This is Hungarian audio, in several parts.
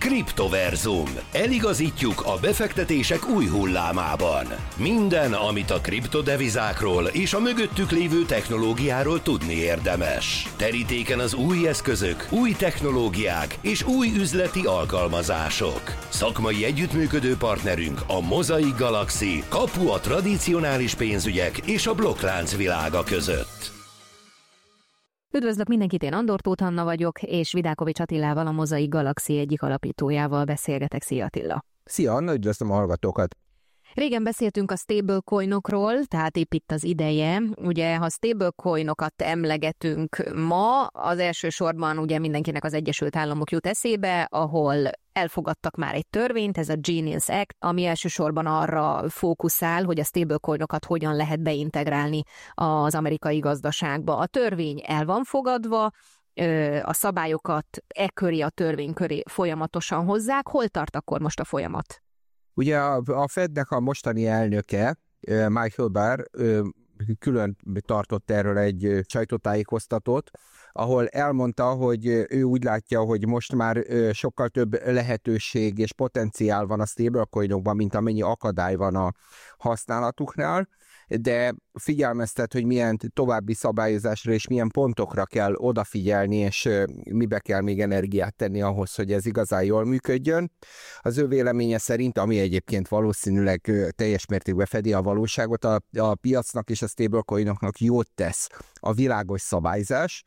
Kriptoverzum. Eligazítjuk a befektetések új hullámában. Minden, amit a kriptodevizákról és a mögöttük lévő technológiáról tudni érdemes. Terítéken az új eszközök, új technológiák és új üzleti alkalmazások. Szakmai együttműködő partnerünk a Mosaic Galaxy, kapu a tradicionális pénzügyek és a blokklánc világa között. Üdvözlök mindenkit, én Andor Tóth Anna vagyok, és Vidákovics Attilával, a Mosaic Galaxy egyik alapítójával beszélgetek. Szia Attila! Szia Anna, üdvözlöm a hallgatókat! Régen beszéltünk a stablecoinokról, tehát épp itt az ideje. Ugye, ha stablecoinokat emlegetünk ma, az elsősorban ugye mindenkinek az Egyesült Államok jut eszébe, ahol elfogadtak már egy törvényt, ez a Genius Act, ami elsősorban arra fókuszál, hogy a stablecoinokat hogyan lehet beintegrálni az amerikai gazdaságba. A törvény el van fogadva, a szabályokat a törvény köré folyamatosan hozzák. Hol tart akkor most a folyamat? Ugye a Fednek a mostani elnöke, Michael Barr, külön tartott erről egy sajtótájékoztatót, ahol elmondta, hogy ő úgy látja, hogy most már sokkal több lehetőség és potenciál van a stablecoinokban, mint amennyi akadály van a használatuknál, de figyelmeztet, hogy milyen további szabályozásra és milyen pontokra kell odafigyelni, és mibe kell még energiát tenni ahhoz, hogy ez igazán jól működjön. Az ő véleménye szerint, ami egyébként valószínűleg teljes mértékben fedi a valóságot, a piacnak és a stablecoinoknak jót tesz a világos szabályzás,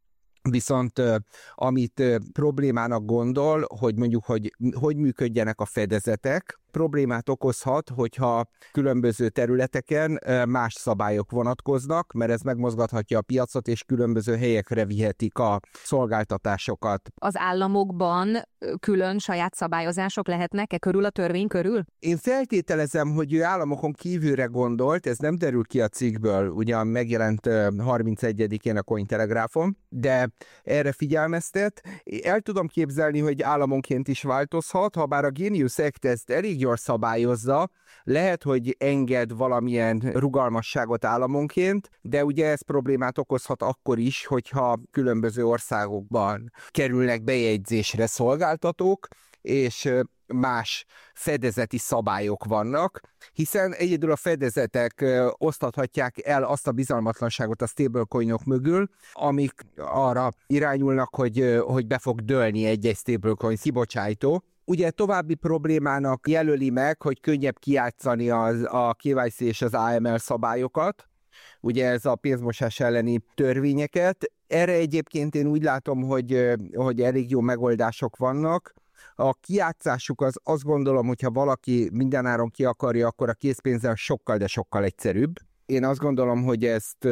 viszont amit problémának gondol, hogy mondjuk, hogy működjenek a fedezetek, problémát okozhat, hogyha különböző területeken más szabályok vonatkoznak, mert ez megmozgathatja a piacot, és különböző helyekre vihetik a szolgáltatásokat. Az államokban külön saját szabályozások lehetnek-e körül a törvény körül? Én feltételezem, hogy ő államokon kívülre gondolt, ez nem derül ki a cikkből, ugyan megjelent 31-én a Cointelegraphon, de erre figyelmeztet. El tudom képzelni, hogy államonként is változhat, ha bár a Genius Act ezt elég jól szabályozza, lehet, hogy enged valamilyen rugalmasságot államonként, de ugye ez problémát okozhat akkor is, hogyha különböző országokban kerülnek bejegyzésre szolgáltatók, és más fedezeti szabályok vannak, hiszen egyedül a fedezetek osztathatják el azt a bizalmatlanságot a stablecoinok mögül, amik arra irányulnak, hogy be fog dőlni egy-egy stablecoin kibocsájtó. Ugye további problémának jelöli meg, hogy könnyebb kijátszani a KYC és az AML szabályokat, ugye ez a pénzmosás elleni törvényeket. Erre egyébként én úgy látom, hogy elég jó megoldások vannak. A kijátszásuk azt gondolom, hogyha valaki mindenáron ki akarja, akkor a készpénzzel sokkal, de sokkal egyszerűbb. Én azt gondolom, hogy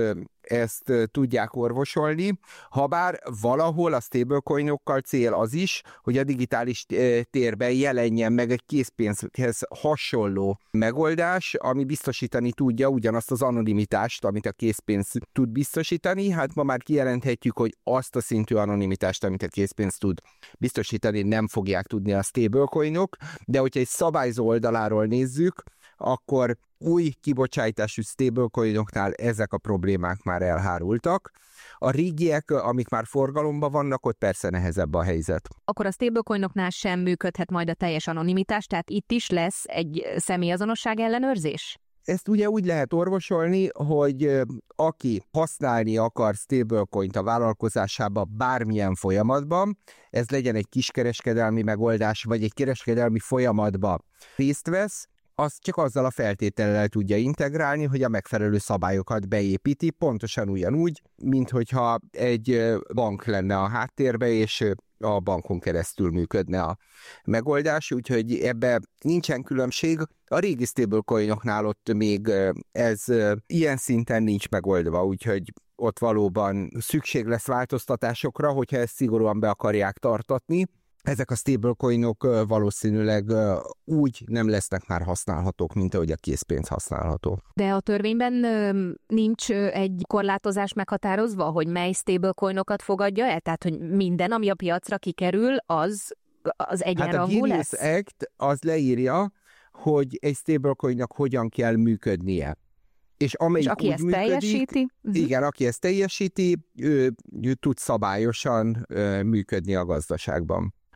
ezt tudják orvosolni, habár valahol a stablecoinokkal cél az is, hogy a digitális térben jelenjen meg egy készpénzhez hasonló megoldás, ami biztosítani tudja ugyanazt az anonimitást, amit a készpénz tud biztosítani. Hát ma már kijelenthetjük, hogy azt a szintű anonimitást, amit a készpénz tud biztosítani, nem fogják tudni a stablecoinok, de hogyha egy szabályzó oldaláról nézzük, akkor új kibocsátású stablecoinoknál ezek a problémák már elhárultak. A régiek, amik már forgalomban vannak, ott persze nehezebb a helyzet. Akkor a stablecoinoknál sem működhet majd a teljes anonimitás, tehát itt is lesz egy személyazonosság ellenőrzés? Ezt ugye úgy lehet orvosolni, hogy aki használni akar stablecoint a vállalkozásába bármilyen folyamatban, ez legyen egy kiskereskedelmi megoldás, vagy egy kereskedelmi folyamatba részt vesz, azt csak azzal a feltétellel tudja integrálni, hogy a megfelelő szabályokat beépíti, pontosan ugyanúgy, mint hogyha egy bank lenne a háttérbe, és a bankon keresztül működne a megoldás, úgyhogy ebbe nincsen különbség. A régi stablecoinoknál ott még ez ilyen szinten nincs megoldva, úgyhogy ott valóban szükség lesz változtatásokra, hogyha ezt szigorúan be akarják tartatni. Ezek a stablecoinok valószínűleg úgy nem lesznek már használhatók, mint ahogy a készpénz használható. De a törvényben nincs egy korlátozás meghatározva, hogy mely stablecoinokat fogadja el? Tehát, hogy minden, ami a piacra kikerül, az egyenrangú lesz? Hát a Genius Act az leírja, hogy egy stablecoinnak hogyan kell működnie. És aki ezt teljesíti? Igen, aki ezt teljesíti, ő tud szabályosan működni a gazdaságban.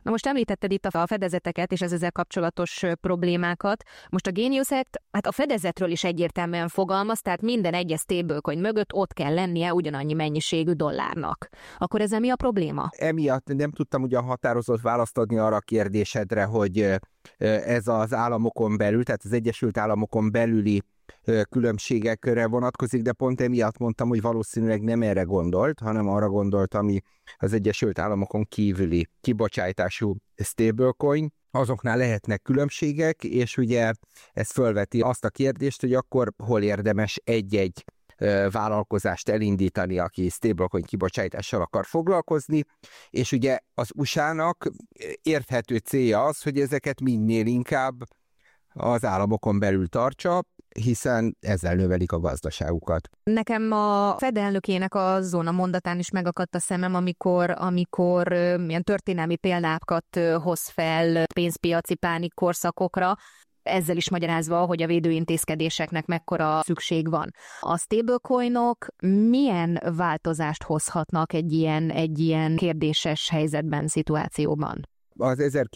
Na most említetted itt a fedezeteket és ezzel kapcsolatos problémákat. Most a Genius Act, hát a fedezetről is egyértelműen fogalmaz, tehát minden egyes stablecoin mögött ott kell lennie ugyanannyi mennyiségű dollárnak. Akkor ezzel mi a probléma? Emiatt nem tudtam ugyan határozott választ adni arra a kérdésedre, hogy ez az államokon belül, tehát az Egyesült Államokon belüli különbségekre vonatkozik, de pont emiatt mondtam, hogy valószínűleg nem erre gondolt, hanem arra gondolt, ami az Egyesült Államokon kívüli kibocsátású stablecoin. Azoknál lehetnek különbségek, és ugye ez fölveti azt a kérdést, hogy akkor hol érdemes egy-egy vállalkozást elindítani, aki stablecoin kibocsátással akar foglalkozni, és ugye az USA-nak érthető célja az, hogy ezeket minél inkább az államokon belül tartsa, hiszen ezzel növelik a gazdaságukat. Nekem a Fed elnökének azon a mondatán is megakadt a szemem, amikor ilyen történelmi példákat hoz fel pénzpiaci pánik korszakokra, ezzel is magyarázva, hogy a védőintézkedéseknek mekkora szükség van. A stablecoinok milyen változást hozhatnak egy ilyen kérdéses helyzetben, szituációban? Az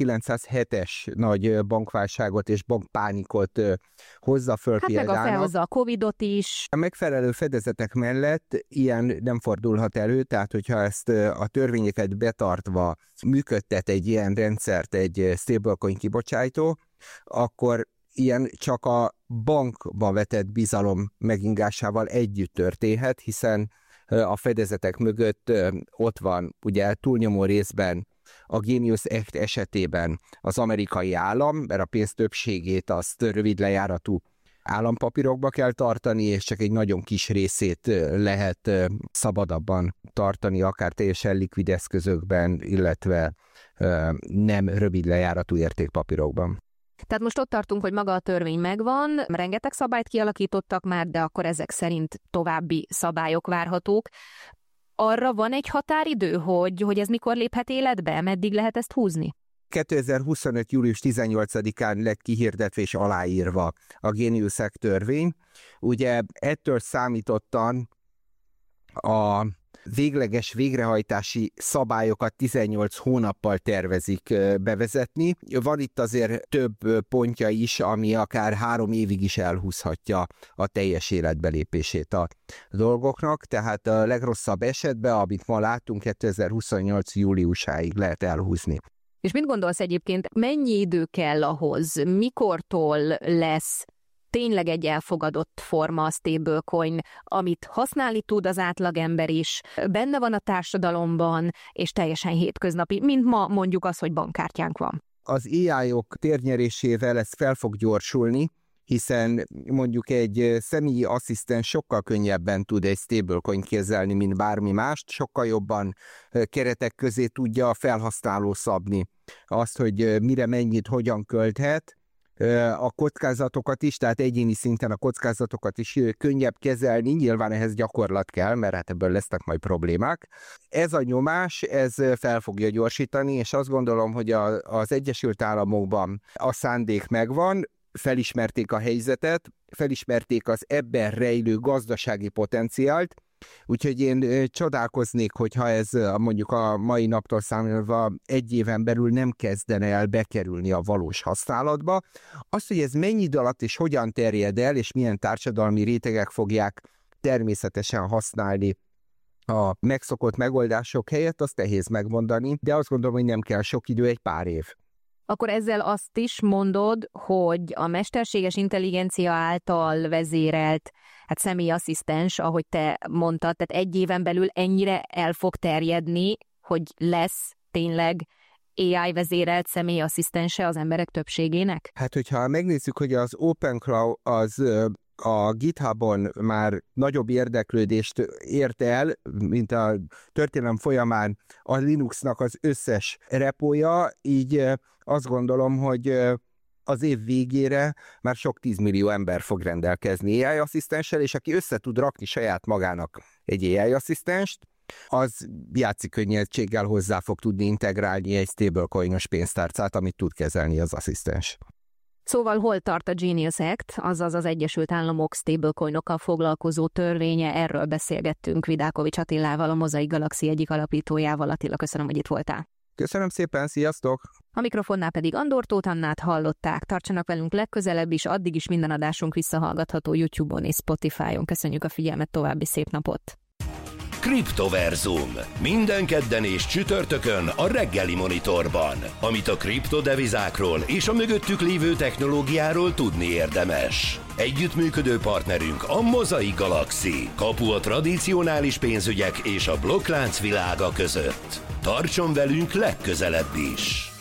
1907-es nagy bankválságot és bankpánikot hozza föl példának. Meg felhozza a Covidot is. A megfelelő fedezetek mellett ilyen nem fordulhat elő, tehát hogyha ezt a törvényeket betartva működtet egy ilyen rendszert egy stablecoin kibocsátó, akkor ilyen csak a bankba vetett bizalom megingásával együtt történhet, hiszen a fedezetek mögött ott van ugye túlnyomó részben a Genius Act esetében az amerikai állam, mert a pénz többségét azt rövid lejáratú állampapírokba kell tartani, és csak egy nagyon kis részét lehet szabadabban tartani, akár teljesen likvid eszközökben, illetve nem rövid lejáratú értékpapírokban. Tehát most ott tartunk, hogy maga a törvény megvan, rengeteg szabályt kialakítottak már, de akkor ezek szerint további szabályok várhatók. Arra van egy határidő, hogy ez mikor léphet életbe? Meddig lehet ezt húzni? 2025. július 18-án lett kihirdetve és aláírva a Genius Act törvény. Ugye ettől számítottan a végleges végrehajtási szabályokat 18 hónappal tervezik bevezetni. Van itt azért több pontja is, ami akár 3 évig is elhúzhatja a teljes életbelépését a dolgoknak, tehát a legrosszabb esetben, amit ma látunk, 2028. júliusáig lehet elhúzni. És mit gondolsz egyébként, mennyi idő kell ahhoz, mikortól lesz tényleg egy elfogadott forma a stablecoin, amit használni tud az átlagember is, benne van a társadalomban, és teljesen hétköznapi, mint ma mondjuk az, hogy bankkártyánk van? Az AI-ok térnyerésével ez fel fog gyorsulni, hiszen mondjuk egy személyi asszisztens sokkal könnyebben tud egy stablecoin kezelni, mint bármi mást, sokkal jobban keretek közé tudja a felhasználó szabni azt, hogy mire mennyit, hogyan költhet, a kockázatokat is, tehát egyéni szinten a kockázatokat is könnyebb kezelni, nyilván ehhez gyakorlat kell, mert hát ebből lesznek majd problémák. Ez a nyomás, ez fel fogja gyorsítani, és azt gondolom, hogy az Egyesült Államokban a szándék megvan, felismerték a helyzetet, felismerték az ebben rejlő gazdasági potenciált, úgyhogy én csodálkoznék, hogyha ez mondjuk a mai naptól számolva 1 éven belül nem kezdene el bekerülni a valós használatba. Az, hogy ez mennyi idő alatt és hogyan terjed el, és milyen társadalmi rétegek fogják természetesen használni a megszokott megoldások helyett, azt nehéz megmondani, de azt gondolom, hogy nem kell sok idő, egy pár év. Akkor ezzel azt is mondod, hogy a mesterséges intelligencia által vezérelt személyi asszisztens, ahogy te mondtad, tehát 1 éven belül ennyire el fog terjedni, hogy lesz tényleg AI vezérelt személyi asszisztense az emberek többségének? Hát, hogyha megnézzük, hogy az OpenClaw az a GitHubon már nagyobb érdeklődést ért el, mint a történelem folyamán a Linuxnak az összes repója, így azt gondolom, hogy az év végére már sok 10 millió ember fog rendelkezni AI asszisztenssel, és aki össze tud rakni saját magának egy AI asszisztenst, az játszikönnyedséggel hozzá fog tudni integrálni egy stablecoinos pénztárcát, amit tud kezelni az asszisztens. Szóval hol tart a Genius Act, azaz az Egyesült Államok stablecoinokkal foglalkozó törvénye? Erről beszélgettünk Vidákovics Attilával, a Mosaic Galaxy egyik alapítójával. Attila, köszönöm, hogy itt voltál. Köszönöm szépen, sziasztok! A mikrofonnál pedig Andor Tóth Annát hallották. Tartsanak velünk legközelebb is, addig is minden adásunk visszahallgatható YouTube-on és Spotify-on. Köszönjük a figyelmet, további szép napot! Kriptoverzum. Minden kedden és csütörtökön a reggeli Monitorban. Amit a kriptodevizákról és a mögöttük lévő technológiáról tudni érdemes. Együttműködő partnerünk a Mosaic Galaxy. Kapu a tradicionális pénzügyek és a blokklánc világa között. Tartson velünk legközelebb is!